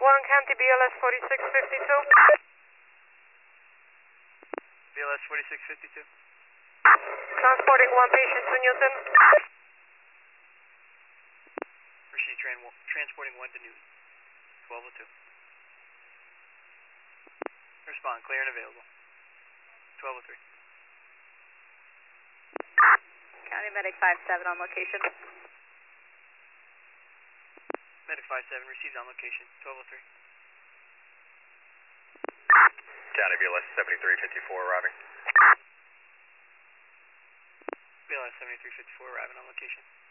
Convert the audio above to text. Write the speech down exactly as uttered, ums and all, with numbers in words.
one, County B L S forty-six fifty-two. B L S forty-six fifty-two. Transporting one patient to Newton. Rashid, tran transporting one to Newton. twelve oh two. Respond, clear and available. twelve oh three. County Medic five seven on location. Medic five seven received on location. twelve oh three. County B L S seventy-three fifty-four arriving. B L S seventy-three fifty-four arriving on location.